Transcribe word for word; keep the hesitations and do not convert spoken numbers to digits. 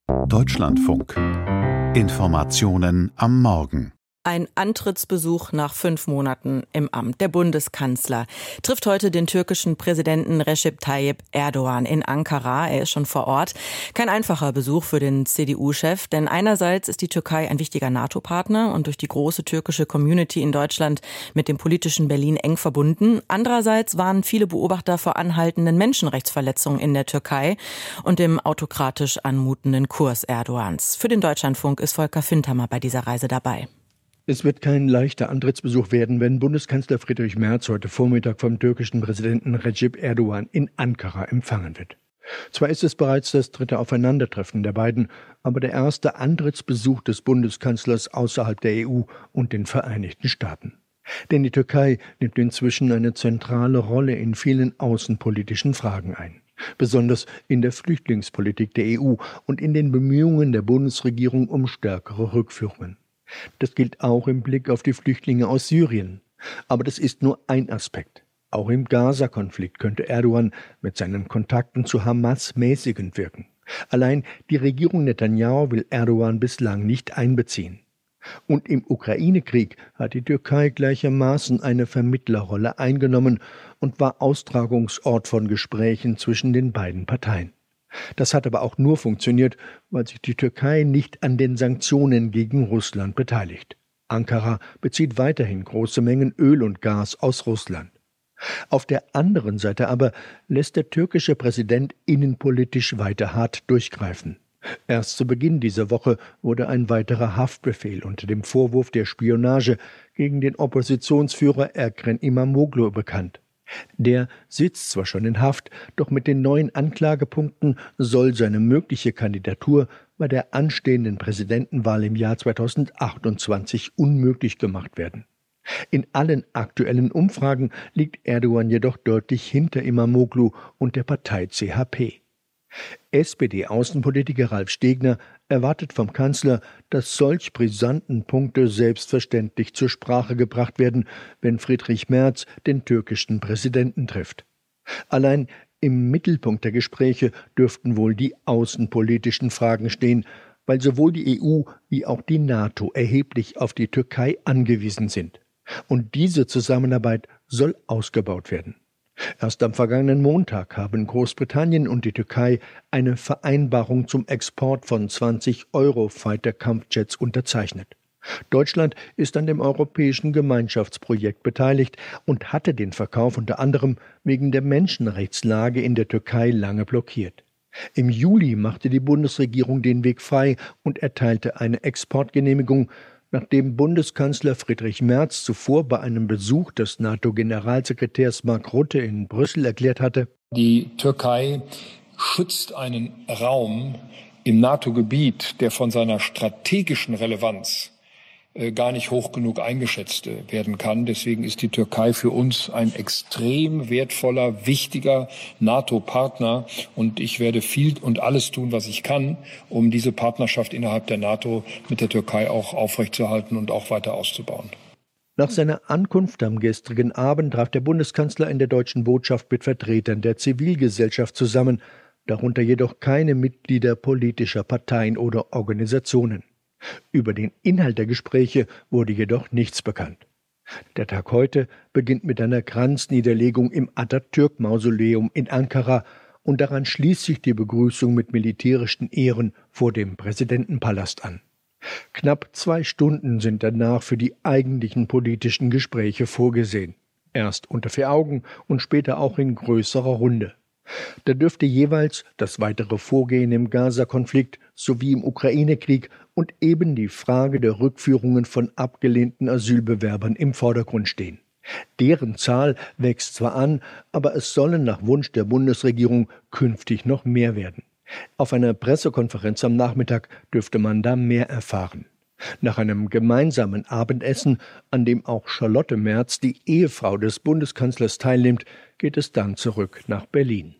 Deutschlandfunk. Informationen am Morgen. Ein Antrittsbesuch nach fünf Monaten im Amt. Der Bundeskanzler trifft heute den türkischen Präsidenten Recep Tayyip Erdogan in Ankara. Er ist schon vor Ort. Kein einfacher Besuch für den C D U-Chef, denn einerseits ist die Türkei ein wichtiger NATO-Partner und durch die große türkische Community in Deutschland mit dem politischen Berlin eng verbunden. Andererseits warnen viele Beobachter vor anhaltenden Menschenrechtsverletzungen in der Türkei und dem autokratisch anmutenden Kurs Erdogans. Für den Deutschlandfunk ist Volker Fintermer bei dieser Reise dabei. Es wird kein leichter Antrittsbesuch werden, wenn Bundeskanzler Friedrich Merz heute Vormittag vom türkischen Präsidenten Recep Erdogan in Ankara empfangen wird. Zwar ist es bereits das dritte Aufeinandertreffen der beiden, aber der erste Antrittsbesuch des Bundeskanzlers außerhalb der E U und den Vereinigten Staaten. Denn die Türkei nimmt inzwischen eine zentrale Rolle in vielen außenpolitischen Fragen ein. Besonders in der Flüchtlingspolitik der E U und in den Bemühungen der Bundesregierung um stärkere Rückführungen. Das gilt auch im Blick auf die Flüchtlinge aus Syrien. Aber das ist nur ein Aspekt. Auch im Gaza-Konflikt könnte Erdogan mit seinen Kontakten zu Hamas mäßigend wirken. Allein die Regierung Netanyahu will Erdogan bislang nicht einbeziehen. Und im Ukraine-Krieg hat die Türkei gleichermaßen eine Vermittlerrolle eingenommen und war Austragungsort von Gesprächen zwischen den beiden Parteien. Das hat aber auch nur funktioniert, weil sich die Türkei nicht an den Sanktionen gegen Russland beteiligt. Ankara bezieht weiterhin große Mengen Öl und Gas aus Russland. Auf der anderen Seite aber lässt der türkische Präsident innenpolitisch weiter hart durchgreifen. Erst zu Beginn dieser Woche wurde ein weiterer Haftbefehl unter dem Vorwurf der Spionage gegen den Oppositionsführer Ekrem İmamoğlu bekannt. Der sitzt zwar schon in Haft, doch mit den neuen Anklagepunkten soll seine mögliche Kandidatur bei der anstehenden Präsidentenwahl im Jahr zweitausendachtundzwanzig unmöglich gemacht werden. In allen aktuellen Umfragen liegt Erdogan jedoch deutlich hinter İmamoğlu und der Partei C H P. S P D-Außenpolitiker Ralf Stegner erwartet vom Kanzler, dass solch brisanten Punkte selbstverständlich zur Sprache gebracht werden, wenn Friedrich Merz den türkischen Präsidenten trifft. Allein im Mittelpunkt der Gespräche dürften wohl die außenpolitischen Fragen stehen, weil sowohl die E U wie auch die NATO erheblich auf die Türkei angewiesen sind. Und diese Zusammenarbeit soll ausgebaut werden. Erst am vergangenen Montag haben Großbritannien und die Türkei eine Vereinbarung zum Export von zwanzig Eurofighter-Kampfjets unterzeichnet. Deutschland ist an dem europäischen Gemeinschaftsprojekt beteiligt und hatte den Verkauf unter anderem wegen der Menschenrechtslage in der Türkei lange blockiert. Im Juli machte die Bundesregierung den Weg frei und erteilte eine Exportgenehmigung, nachdem Bundeskanzler Friedrich Merz zuvor bei einem Besuch des NATO-Generalsekretärs Mark Rutte in Brüssel erklärt hatte: Die Türkei schützt einen Raum im NATO-Gebiet, der von seiner strategischen Relevanz äh, gar nicht hoch genug eingeschätzt äh, werden kann. Deswegen ist die Türkei für uns ein extrem wertvoller, wichtiger NATO-Partner. Und ich werde viel und alles tun, was ich kann, um diese Partnerschaft innerhalb der NATO mit der Türkei auch aufrechtzuerhalten und auch weiter auszubauen. Nach seiner Ankunft am gestrigen Abend traf der Bundeskanzler in der deutschen Botschaft mit Vertretern der Zivilgesellschaft zusammen, darunter jedoch keine Mitglieder politischer Parteien oder Organisationen. Über den Inhalt der Gespräche wurde jedoch nichts bekannt. Der Tag heute beginnt mit einer Kranzniederlegung im Atatürk-Mausoleum in Ankara und daran schließt sich die Begrüßung mit militärischen Ehren vor dem Präsidentenpalast an. Knapp zwei Stunden sind danach für die eigentlichen politischen Gespräche vorgesehen. Erst unter vier Augen und später auch in größerer Runde. Da dürfte jeweils das weitere Vorgehen im Gaza-Konflikt sowie im Ukraine-Krieg und eben die Frage der Rückführungen von abgelehnten Asylbewerbern im Vordergrund stehen. Deren Zahl wächst zwar an, aber es sollen nach Wunsch der Bundesregierung künftig noch mehr werden. Auf einer Pressekonferenz am Nachmittag dürfte man da mehr erfahren. Nach einem gemeinsamen Abendessen, an dem auch Charlotte Merz, die Ehefrau des Bundeskanzlers, teilnimmt, geht es dann zurück nach Berlin.